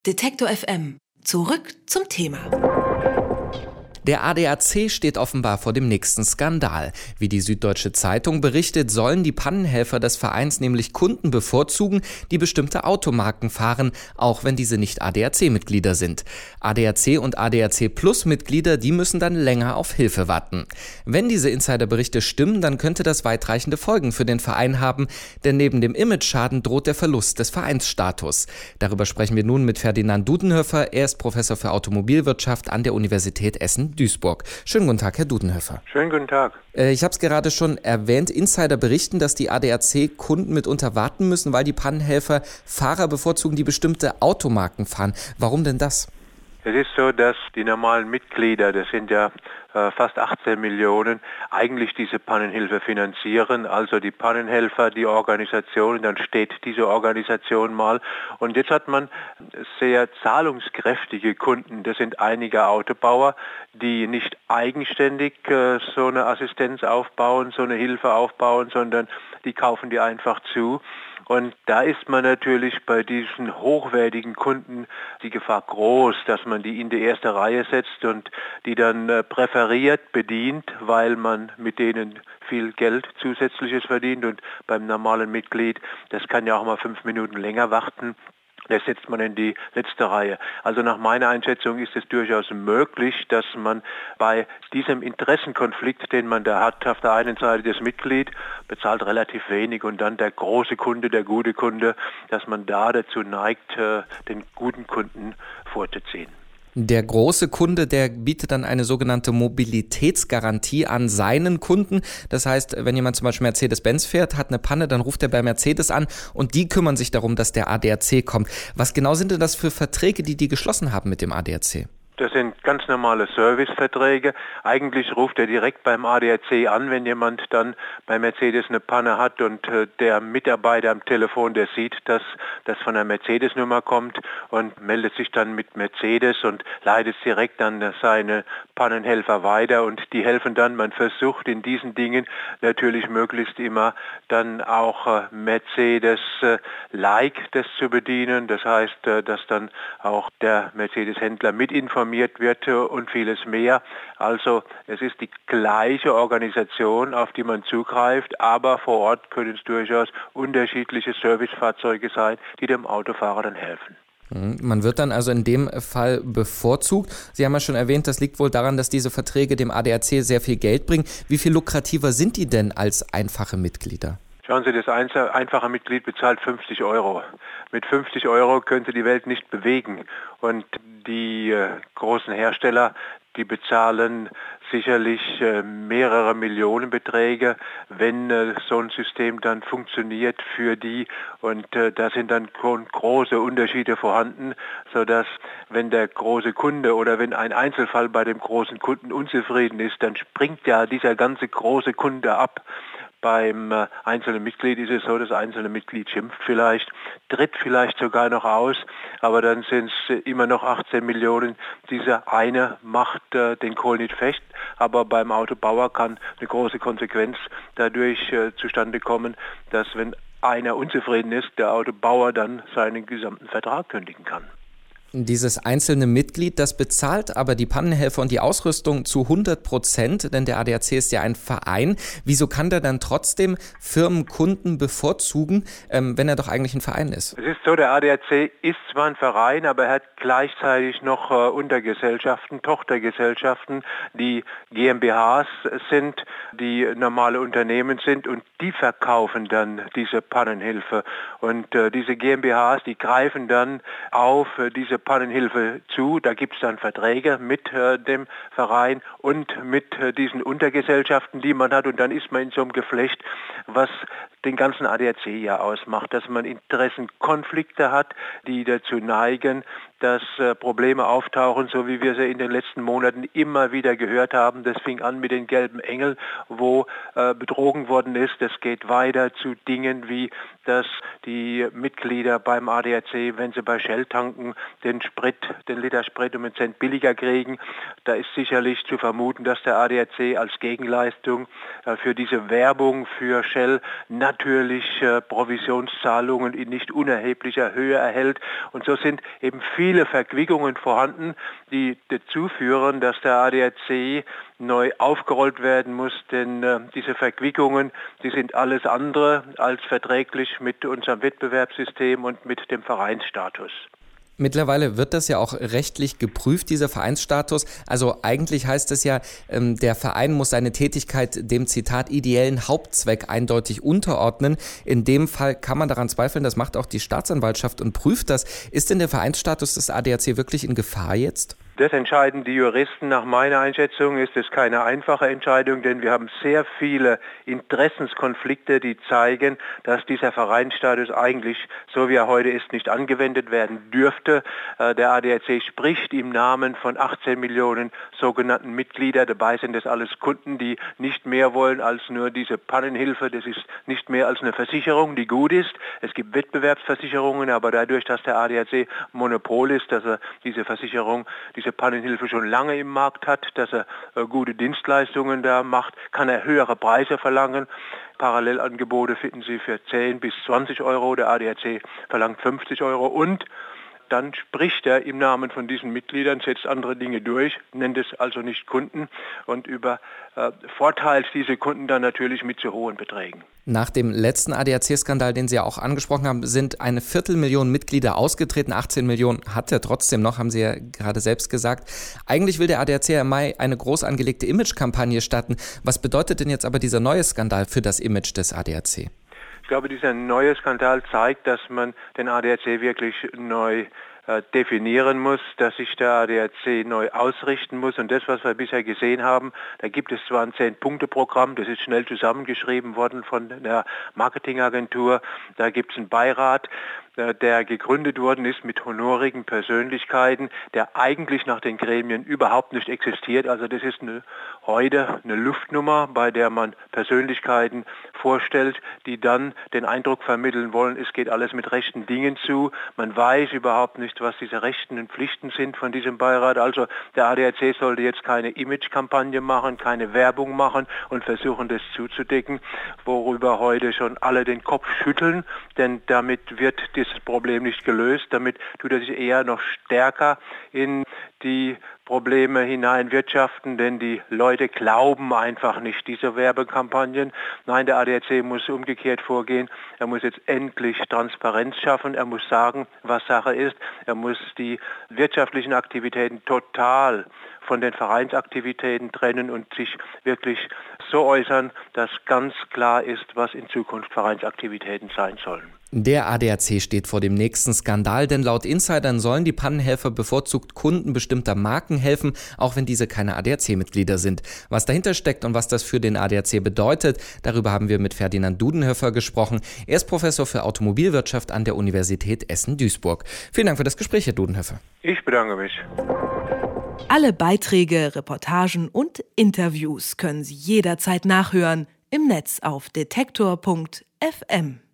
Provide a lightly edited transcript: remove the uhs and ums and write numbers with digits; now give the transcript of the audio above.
Detektor FM. Zurück zum Thema. Der ADAC steht offenbar vor dem nächsten Skandal. Wie die Süddeutsche Zeitung berichtet, sollen die Pannenhelfer des Vereins nämlich Kunden bevorzugen, die bestimmte Automarken fahren, auch wenn diese nicht ADAC-Mitglieder sind. ADAC und ADAC-Plus-Mitglieder, die müssen dann länger auf Hilfe warten. Wenn diese Insiderberichte stimmen, dann könnte das weitreichende Folgen für den Verein haben, denn neben dem Imageschaden droht der Verlust des Vereinsstatus. Darüber sprechen wir nun mit Ferdinand Dudenhöfer. Er ist Professor für Automobilwirtschaft an der Universität Essen-Duisburg. Schönen guten Tag, Herr Dudenhöfer. Schönen guten Tag. Ich habe es gerade schon erwähnt, Insider berichten, dass die ADAC-Kunden mitunter warten müssen, weil die Pannenhelfer Fahrer bevorzugen, die bestimmte Automarken fahren. Warum denn das? Es ist so, dass die normalen Mitglieder, das sind ja fast 18 Millionen, eigentlich diese Pannenhilfe finanzieren. Also die Pannenhelfer, die Organisation, dann steht diese Organisation mal. Und jetzt hat man sehr zahlungskräftige Kunden. Das sind einige Autobauer, die nicht eigenständig so eine Assistenz aufbauen, so eine Hilfe aufbauen, sondern die kaufen die einfach zu. Und da ist man natürlich bei diesen hochwertigen Kunden die Gefahr groß, dass man die in die erste Reihe setzt und die dann präferiert bedient, weil man mit denen viel Geld zusätzliches verdient. Und beim normalen Mitglied, das kann ja auch mal 5 Minuten länger warten. Das setzt man in die letzte Reihe. Also nach meiner Einschätzung ist es durchaus möglich, dass man bei diesem Interessenkonflikt, den man da hat, auf der einen Seite das Mitglied bezahlt relativ wenig und dann der große Kunde, der gute Kunde, dass man da dazu neigt, den guten Kunden vorzuziehen. Der große Kunde, der bietet dann eine sogenannte Mobilitätsgarantie an seinen Kunden. Das heißt, wenn jemand zum Beispiel Mercedes-Benz fährt, hat eine Panne, dann ruft er bei Mercedes an und die kümmern sich darum, dass der ADAC kommt. Was genau sind denn das für Verträge, die geschlossen haben mit dem ADAC? Das sind ganz normale Serviceverträge. Eigentlich ruft er direkt beim ADAC an, wenn jemand dann bei Mercedes eine Panne hat und der Mitarbeiter am Telefon, der sieht, dass das von der Mercedes-Nummer kommt und meldet sich dann mit Mercedes und leitet direkt an seine Pannenhelfer weiter und die helfen dann. Man versucht in diesen Dingen natürlich möglichst immer dann auch Mercedes-like das zu bedienen. Das heißt, dass dann auch der Mercedes-Händler mit informiert wird und vieles mehr. Also es ist die gleiche Organisation, auf die man zugreift, aber vor Ort können es durchaus unterschiedliche Servicefahrzeuge sein, die dem Autofahrer dann helfen. Man wird dann also in dem Fall bevorzugt. Sie haben ja schon erwähnt, das liegt wohl daran, dass diese Verträge dem ADAC sehr viel Geld bringen. Wie viel lukrativer sind die denn als einfache Mitglieder? Schauen Sie, das einfache Mitglied bezahlt 50 Euro. Mit 50 Euro könnte die Welt nicht bewegen. Und die großen Hersteller, die bezahlen sicherlich mehrere Millionenbeträge, wenn so ein System dann funktioniert für die. Und da sind dann große Unterschiede vorhanden, sodass wenn der große Kunde oder wenn ein Einzelfall bei dem großen Kunden unzufrieden ist, dann springt ja dieser ganze große Kunde ab. Beim einzelnen Mitglied ist es so, das einzelne Mitglied schimpft vielleicht, tritt vielleicht sogar noch aus, aber dann sind es immer noch 18 Millionen. Dieser eine macht den Kohl nicht fest, aber beim Autobauer kann eine große Konsequenz dadurch zustande kommen, dass wenn einer unzufrieden ist, der Autobauer dann seinen gesamten Vertrag kündigen kann. Dieses einzelne Mitglied, das bezahlt aber die Pannenhelfer und die Ausrüstung zu 100%, denn der ADAC ist ja ein Verein. Wieso kann der dann trotzdem Firmenkunden bevorzugen, wenn er doch eigentlich ein Verein ist? Es ist so, der ADAC ist zwar ein Verein, aber er hat gleichzeitig noch Untergesellschaften, Tochtergesellschaften, die GmbHs sind, die normale Unternehmen sind und die verkaufen dann diese Pannenhilfe. Und diese GmbHs, die greifen dann auf diese Pannenhilfe zu. Da gibt es dann Verträge mit dem Verein und mit diesen Untergesellschaften, die man hat. Und dann ist man in so einem Geflecht, was den ganzen ADAC ja ausmacht, dass man Interessenkonflikte hat, die dazu neigen, dass Probleme auftauchen, so wie wir sie in den letzten Monaten immer wieder gehört haben. Das fing an mit den gelben Engeln, wo betrogen worden ist. Das geht weiter zu Dingen wie, dass die Mitglieder beim ADAC, wenn sie bei Shell tanken, den Liter Sprit um einen Cent billiger kriegen. Da ist sicherlich zu vermuten, dass der ADAC als Gegenleistung für diese Werbung für Shell natürlich Provisionszahlungen in nicht unerheblicher Höhe erhält. Und so sind eben viele viele Verquickungen vorhanden, die dazu führen, dass der ADAC neu aufgerollt werden muss, denn diese Verquickungen, die sind alles andere als verträglich mit unserem Wettbewerbssystem und mit dem Vereinsstatus. Mittlerweile wird das ja auch rechtlich geprüft, dieser Vereinsstatus. Also eigentlich heißt es ja, der Verein muss seine Tätigkeit dem, Zitat, ideellen Hauptzweck eindeutig unterordnen. In dem Fall kann man daran zweifeln, das macht auch die Staatsanwaltschaft und prüft das. Ist denn der Vereinsstatus des ADAC wirklich in Gefahr jetzt? Das entscheiden die Juristen. Nach meiner Einschätzung ist es keine einfache Entscheidung, denn wir haben sehr viele Interessenskonflikte, die zeigen, dass dieser Vereinsstatus eigentlich, so wie er heute ist, nicht angewendet werden dürfte. Der ADAC spricht im Namen von 18 Millionen sogenannten Mitgliedern. Dabei sind das alles Kunden, die nicht mehr wollen als nur diese Pannenhilfe. Das ist nicht mehr als eine Versicherung, die gut ist. Es gibt Wettbewerbsversicherungen, aber dadurch, dass der ADAC Monopol ist, dass er diese Versicherung, diese Pannenhilfe schon lange im Markt hat, dass er gute Dienstleistungen da macht, kann er höhere Preise verlangen. Parallelangebote finden Sie für 10 bis 20 Euro, der ADAC verlangt 50 Euro und dann spricht er im Namen von diesen Mitgliedern, setzt andere Dinge durch, nennt es also nicht Kunden und übervorteilt diese Kunden dann natürlich mit zu hohen Beträgen. Nach dem letzten ADAC-Skandal, den Sie ja auch angesprochen haben, sind 250.000 Mitglieder ausgetreten. 18 Millionen hat er trotzdem noch, haben Sie ja gerade selbst gesagt. Eigentlich will der ADAC im Mai eine groß angelegte Imagekampagne starten. Was bedeutet denn jetzt aber dieser neue Skandal für das Image des ADAC? Ich glaube, dieser neue Skandal zeigt, dass man den ADAC wirklich neu definieren muss, dass sich der ADAC neu ausrichten muss. Und das, was wir bisher gesehen haben, da gibt es zwar ein 10-Punkte-Programm, das ist schnell zusammengeschrieben worden von der Marketingagentur, da gibt es einen Beirat, der gegründet worden ist mit honorigen Persönlichkeiten, der eigentlich nach den Gremien überhaupt nicht existiert. Also das ist heute eine Luftnummer, bei der man Persönlichkeiten vorstellt, die dann den Eindruck vermitteln wollen, es geht alles mit rechten Dingen zu. Man weiß überhaupt nicht, was diese Rechten und Pflichten sind von diesem Beirat. Also der ADAC sollte jetzt keine Imagekampagne machen, keine Werbung machen und versuchen, das zuzudecken, worüber heute schon alle den Kopf schütteln, denn damit wird das Problem nicht gelöst. Damit tut er sich eher noch stärker in die Probleme hineinwirtschaften, denn die Leute glauben einfach nicht diese Werbekampagnen. Nein, der ADAC muss umgekehrt vorgehen. Er muss jetzt endlich Transparenz schaffen. Er muss sagen, was Sache ist. Er muss die wirtschaftlichen Aktivitäten total von den Vereinsaktivitäten trennen und sich wirklich so äußern, dass ganz klar ist, was in Zukunft Vereinsaktivitäten sein sollen. Der ADAC steht vor dem nächsten Skandal, denn laut Insidern sollen die Pannenhelfer bevorzugt Kunden bestimmter Marken helfen, auch wenn diese keine ADAC-Mitglieder sind. Was dahinter steckt und was das für den ADAC bedeutet, darüber haben wir mit Ferdinand Dudenhöfer gesprochen. Er ist Professor für Automobilwirtschaft an der Universität Essen-Duisburg. Vielen Dank für das Gespräch, Herr Dudenhöfer. Ich bedanke mich. Alle Beiträge, Reportagen und Interviews können Sie jederzeit nachhören im Netz auf detektor.fm.